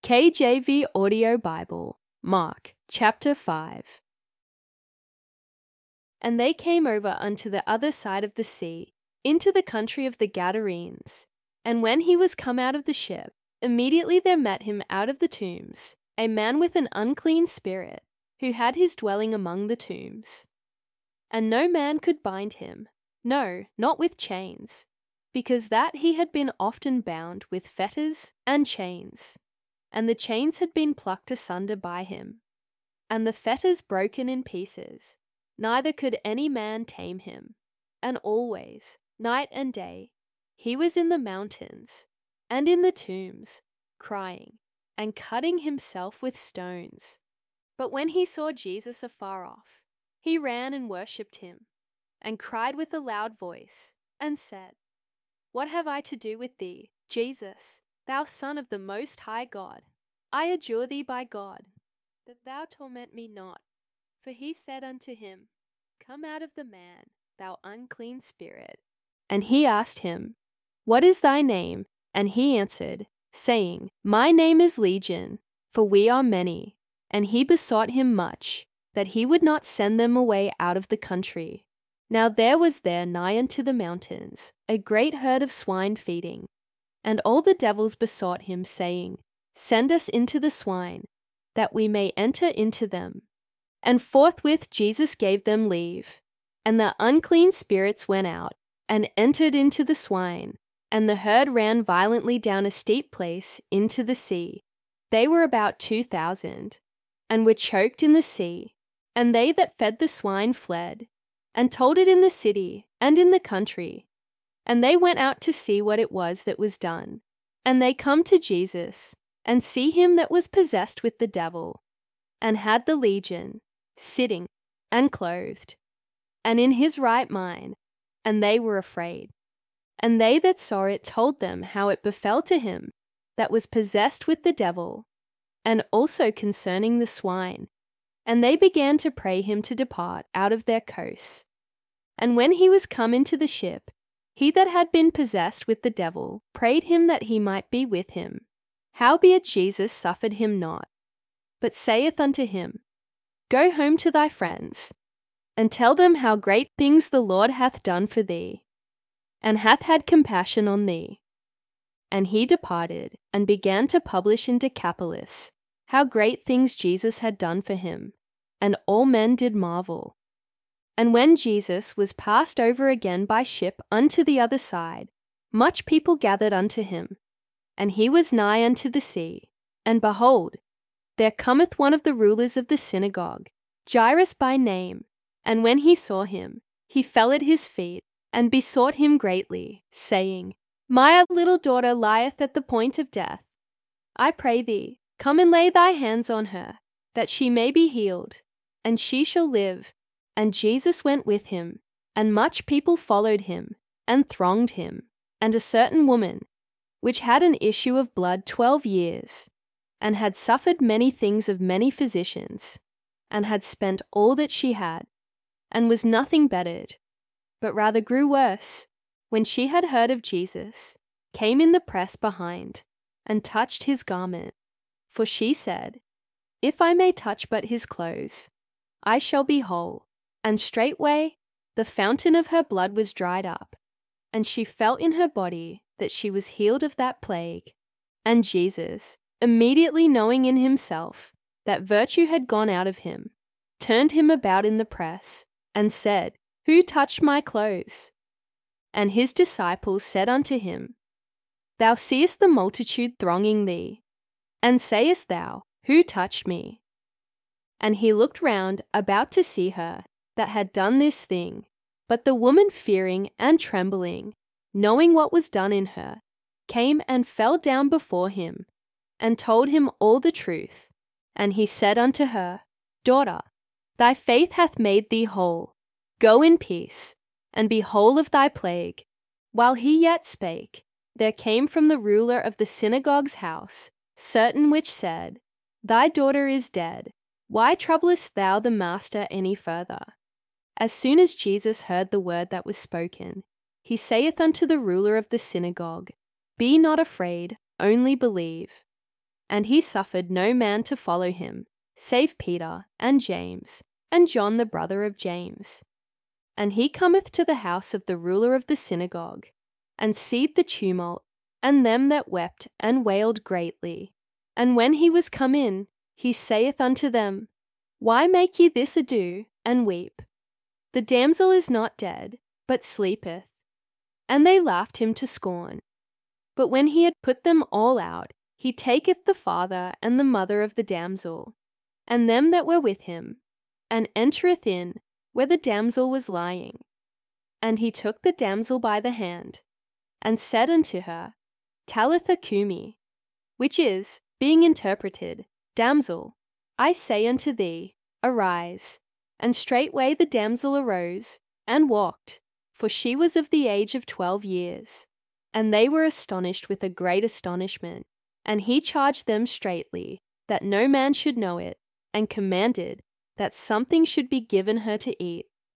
KJV Audio Bible, Mark, chapter 5. And they came over unto the other side of the sea, into the country of the Gadarenes. And when he was come out of the ship, immediately there met him out of the tombs a man with an unclean spirit, who had his dwelling among the tombs. And no man could bind him, no, not with chains, because that he had been often bound with fetters and chains. And the chains had been plucked asunder by him, and the fetters broken in pieces, neither could any man tame him. And always, night and day, he was in the mountains, and in the tombs, crying, and cutting himself with stones. But when he saw Jesus afar off, he ran and worshipped him, and cried with a loud voice, and said, What have I to do with thee, Jesus, thou Son of the Most High God? I adjure thee by God, that thou torment me not. For he said unto him, Come out of the man, thou unclean spirit. And he asked him, What is thy name? And he answered, saying, My name is Legion, for we are many. And he besought him much, that he would not send them away out of the country. Now there was there nigh unto the mountains a great herd of swine feeding. And all the devils besought him, saying, Send us into the swine, that we may enter into them. And forthwith Jesus gave them leave. And the unclean spirits went out, and entered into the swine, and the herd ran violently down a steep place into the sea. They were about 2,000, and were choked in the sea. And they that fed the swine fled, and told it in the city and in the country. And they went out to see what it was that was done. And they come to Jesus, and see him that was possessed with the devil, and had the legion, sitting and clothed, and in his right mind, and they were afraid. And they that saw it told them how it befell to him that was possessed with the devil, and also concerning the swine. And they began to pray him to depart out of their coasts. And when he was come into the ship, he that had been possessed with the devil prayed him that he might be with him. Howbeit Jesus suffered him not, but saith unto him, Go home to thy friends, and tell them how great things the Lord hath done for thee, and hath had compassion on thee. And he departed, and began to publish in Decapolis how great things Jesus had done for him, and all men did marvel. And when Jesus was passed over again by ship unto the other side, much people gathered unto him. And he was nigh unto the sea, and behold, there cometh one of the rulers of the synagogue, Jairus by name. And when he saw him, he fell at his feet, and besought him greatly, saying, My little daughter lieth at the point of death. I pray thee, come and lay thy hands on her, that she may be healed, and she shall live. And Jesus went with him, and much people followed him, and thronged him. And a certain woman, which had an issue of blood 12 years, and had suffered many things of many physicians, and had spent all that she had, and was nothing bettered, but rather grew worse, when she had heard of Jesus, came in the press behind, and touched his garment. For she said, If I may touch but his clothes, I shall be whole. And straightway the fountain of her blood was dried up, and she felt in her body that she was healed of that plague. And Jesus, immediately knowing in himself that virtue had gone out of him, turned him about in the press, and said, Who touched my clothes? And his disciples said unto him, Thou seest the multitude thronging thee, and sayest thou, Who touched me? And he looked round about to see her that had done this thing. But the woman, fearing and trembling, knowing what was done in her, came and fell down before him, and told him all the truth. And he said unto her, Daughter, thy faith hath made thee whole. Go in peace, and be whole of thy plague. While he yet spake, there came from the ruler of the synagogue's house certain which said, Thy daughter is dead. Why troublest thou the master any further? As soon as Jesus heard the word that was spoken, he saith unto the ruler of the synagogue, Be not afraid, only believe. And he suffered no man to follow him, save Peter and James and John the brother of James. And he cometh to the house of the ruler of the synagogue, and seeth the tumult, and them that wept and wailed greatly. And when he was come in, he saith unto them, Why make ye this ado, and weep? The damsel is not dead, but sleepeth. And they laughed him to scorn. But when he had put them all out, he taketh the father and the mother of the damsel, and them that were with him, and entereth in where the damsel was lying. And he took the damsel by the hand, and said unto her, Talitha cumi, which is, being interpreted, Damsel, I say unto thee, arise. And straightway the damsel arose, and walked, for she was of the age of 12 years. And they were astonished with a great astonishment. And he charged them straitly, that no man should know it, and commanded that something should be given her to eat.